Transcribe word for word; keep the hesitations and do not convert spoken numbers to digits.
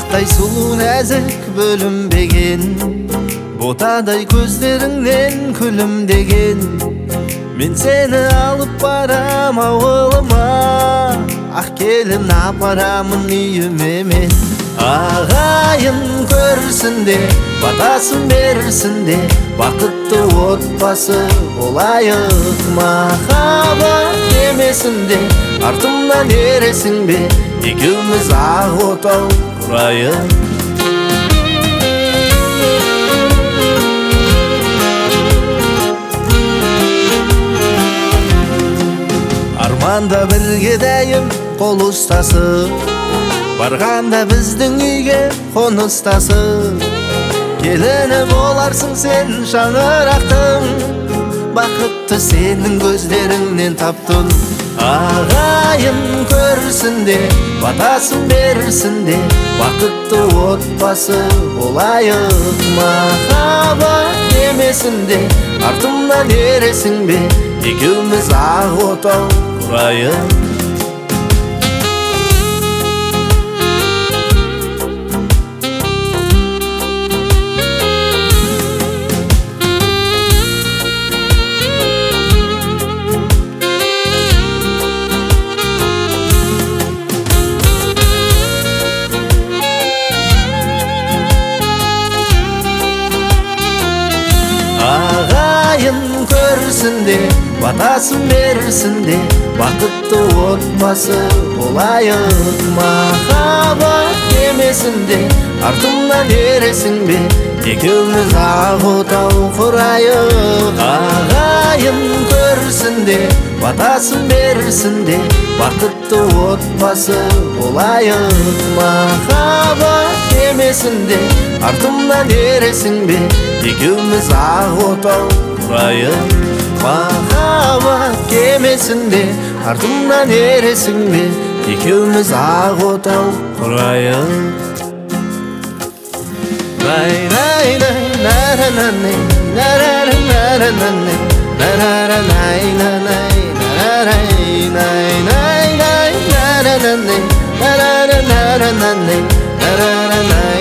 Ақтай сұлу нәзік бөлінбеген, ботадай көздеріңнен күлімдеген. Мен сені алып барам ауылыма, ақ келін апарамын үйіме мен. Ағайын көрсін де, батасын берсін де, бақытты отбасы болайық. Махаббат емесін де, артымнан ересің бе, екеуміз ақ отау құрайық. Арманда бірге дәйім қол ұстасып, барғанда біздің үйге қоныстасып. Келіні боларсың сен шаңырақтың, бақытты сенің көздеріңнен таптым. Ағайын көрсін де, батасын берсін де, бақытты отбасы болайық. Махаббат емесін де, артымнан ересің бе, екеуміз ақ отау құрайық. Ағайын көрсін де, батасын берсін де, бақытты отбасы болайық. Махаббат емесін де, артымнан ересің бе, екеуміз ақ отау құрайық. Ағайын көрсін де, батасын берсін де, бақытты отбасы болайық. Махаббат емесін де, артымнан ересің бе, екеуміз ақ отау құрайық. Махаббат емесін де, артымнан ересің бе, екеуміз ақ отау құрайық. Най най най наранай, нараранай, нараранай, нараранай, нараранай, нараранай, нараранай, нараранай.